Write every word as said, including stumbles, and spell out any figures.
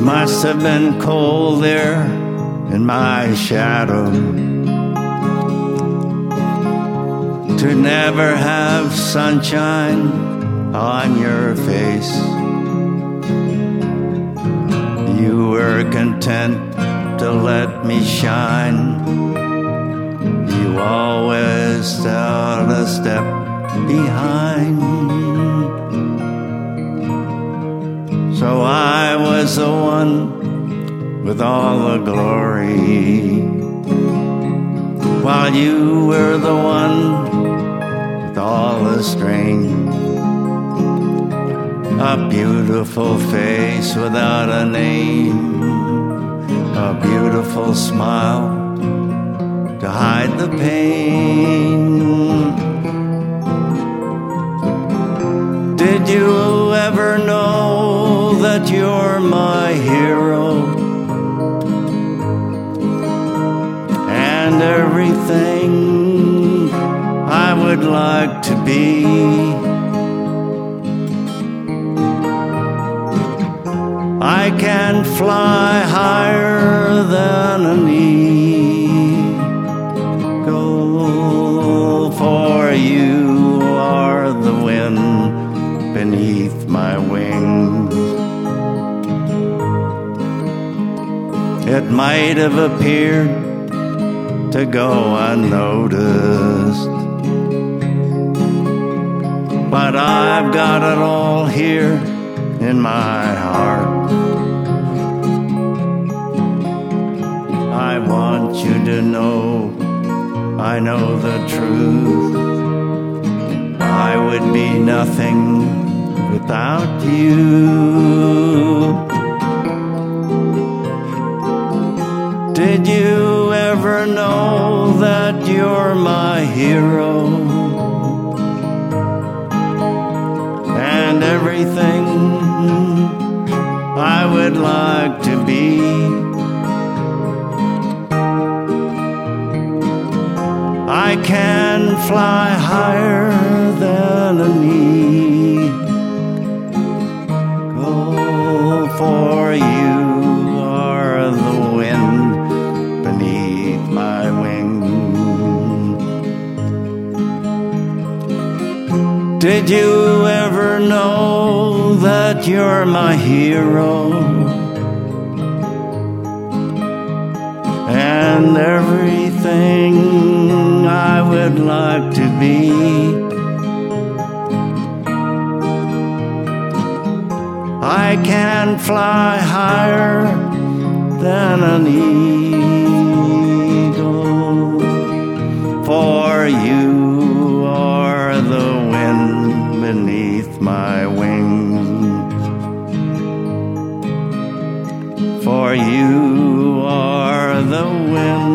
Must have been cold there in my shadow to never have sunshine on your face. You were content to let me shine. You always stood a step behind. So I was the one with all the glory, while you were the one with all the strain. A beautiful face without a name, a beautiful smile to hide the pain. Did you ever know that you're my hero and everything I would like to be? I can fly higher than an eagle, for you are the wind beneath my wings. It might have appeared to go unnoticed, but I've got it all here in my heart. I want you to know I know the truth. I would be nothing without you. Did you ever know that you're my hero and everything I would like to be? I can fly higher than an eagle, for you are the wind beneath my wings. Did you ever know that you're my hero and everything I would like to be? I can fly higher than an eagle, for you are the wind beneath my wings. For you are the wind